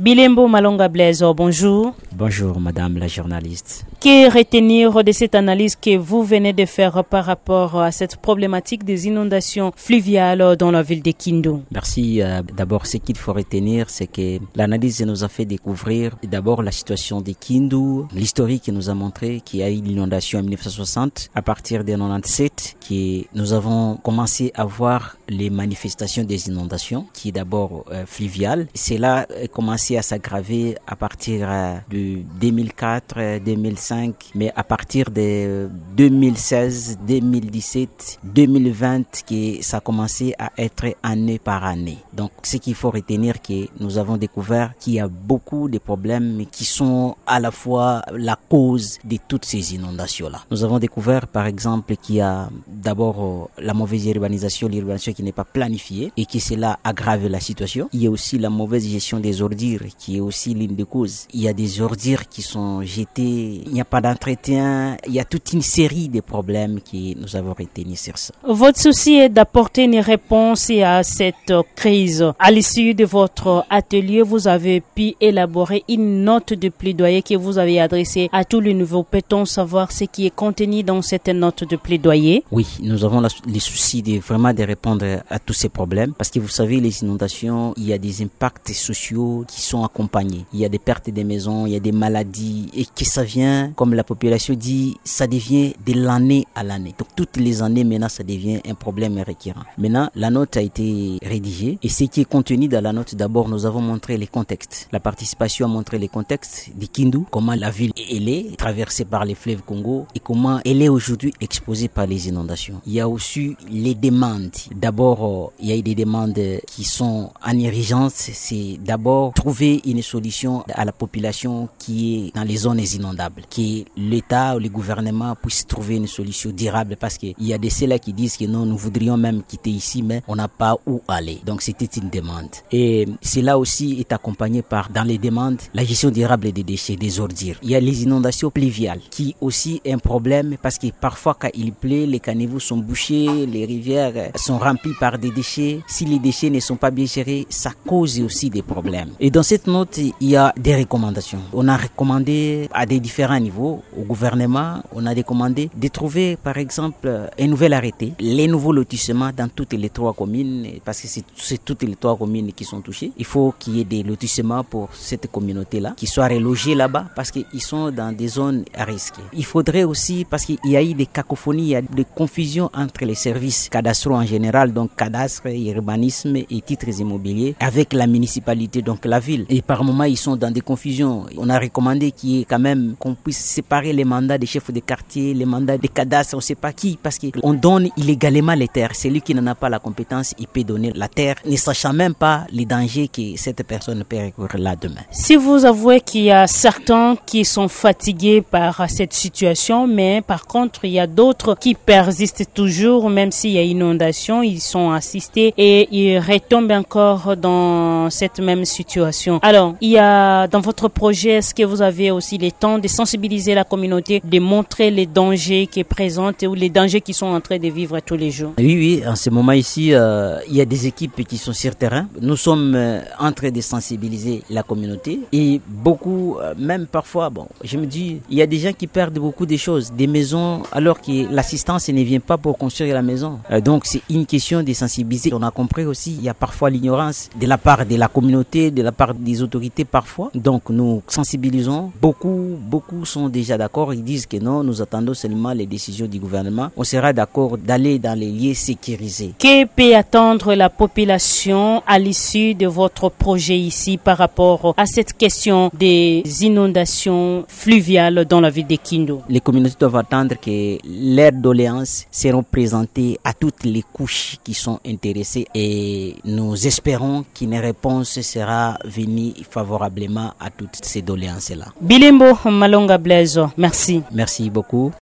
Bilembo Malonga Blaise, bonjour. Bonjour madame la journaliste. Que retenir de cette analyse que vous venez de faire par rapport à cette problématique des inondations fluviales dans la ville de Kindu? Merci. D'abord, ce qu'il faut retenir, c'est que l'analyse nous a fait découvrir d'abord la situation de Kindu, l'historique qui nous a montré qu'il y a eu l'inondation en 1960. À partir de 1997, que nous avons commencé à voir les manifestations des inondations, qui est d'abord fluviale. Cela a commencé à s'aggraver à partir de 2004, 2005, mais à partir de 2016, 2017, 2020, que ça a commencé à être année par année. Donc, ce qu'il faut retenir, c'est que nous avons découvert qu'il y a beaucoup de problèmes qui sont à la fois la cause de toutes ces inondations-là. Nous avons découvert, par exemple, qu'il y a d'abord la mauvaise urbanisation qui n'est pas planifiée et que cela aggrave la situation. Il y a aussi la mauvaise gestion des ordures qui est aussi l'une des causes. Il y a des ordures qui sont jetées, il n'y a pas d'entretien, il y a toute une série de problèmes que nous avons retenus sur ça. Votre souci est d'apporter une réponse à cette crise. À l'issue de votre atelier, vous avez pu élaborer une note de plaidoyer que vous avez adressée à tous les nouveaux. Peut-on savoir ce qui est contenu dans cette note de plaidoyer? Oui, nous avons les soucis de vraiment de répondre à tous ces problèmes parce que vous savez, les inondations, il y a des impacts sociaux qui sont accompagnés. Il y a des pertes de maisons, il y a des maladies et que ça vient, comme la population dit, ça devient de l'année à l'année. Donc toutes les années maintenant, ça devient un problème récurrent. Maintenant, la note a été rédigée et ce qui est contenu dans la note, d'abord, nous avons montré les contextes. La participation a montré les contextes de Kindu, comment la ville elle est traversée par les fleuves Congo et comment elle est aujourd'hui exposée par les inondations. Il y a aussi les demandes. D'abord, il y a des demandes qui sont en urgence. C'est d'abord trouver une solution à la population qui est dans les zones inondables, que l'État ou le gouvernement puisse trouver une solution durable parce qu'il y a des ceux-là qui disent que non, nous voudrions même quitter ici, mais on n'a pas où aller. Donc c'était une demande. Et cela aussi est accompagné par, dans les demandes, la gestion durable des déchets, des ordures. Il y a les inondations pluviales qui aussi est un problème parce que parfois quand il pleut, les caniveaux sont bouchés, les rivières sont remplies par des déchets. Si les déchets ne sont pas bien gérés, ça cause aussi des problèmes. Et dans cette note, il y a des recommandations. On a recommandé à des différents niveaux au gouvernement, on a recommandé de trouver par exemple un nouvel arrêté, les nouveaux lotissements dans toutes les 3 communes, parce que c'est toutes les 3 communes qui sont touchées. Il faut qu'il y ait des lotissements pour cette communauté-là, qui soient relogés là-bas parce qu'ils sont dans des zones à risque. Il faudrait aussi, parce qu'il y a eu des cacophonies, il y a des confusions entre les services cadastraux en général, donc cadastre, urbanisme et titres immobiliers, avec la municipalité, donc la ville. Et par moments, ils sont dans des confusions. On a recommandé qu'il y ait quand même qu'on puisse séparer les mandats des chefs de quartier, les mandats des cadastres, on ne sait pas qui, parce qu'on donne illégalement les terres. Celui qui n'en a pas la compétence, il peut donner la terre, ne sachant même pas les dangers que cette personne peut recourir là demain. Si vous avouez qu'il y a certains qui sont fatigués par cette situation, mais par contre, il y a d'autres qui persistent toujours, même s'il y a inondation, ils sont assistés et ils retombent encore dans cette même situation. Alors, il y a dans votre projet, est-ce que vous avez aussi le temps de sensibiliser la communauté, de montrer les dangers qui présentent ou les dangers qui sont en train de vivre tous les jours? Oui, en ce moment ici, il y a des équipes qui sont sur terrain. Nous sommes en train de sensibiliser la communauté et beaucoup, même parfois, je me dis, il y a des gens qui perdent beaucoup de choses, des maisons, alors que l'assistance ne vient pas pour construire la maison. Donc c'est une question de sensibiliser. On a compris aussi, il y a parfois l'ignorance de la part de la communauté, de la part des autorités parfois. Donc nous sensibilisons. Beaucoup sont déjà d'accord. Ils disent que non, nous attendons seulement les décisions du gouvernement. On sera d'accord d'aller dans les lieux sécurisés. Que peut attendre la population à l'issue de votre projet ici par rapport à cette question des inondations fluviales dans la ville de Kindu? Les communautés doivent attendre que leurs doléances seront présentées à toutes les couches qui sont intéressées et nous espérons qu'une réponse sera venue favorablement à toutes ces doléances-là. Bilembo Malonga Blaise, merci. Merci beaucoup.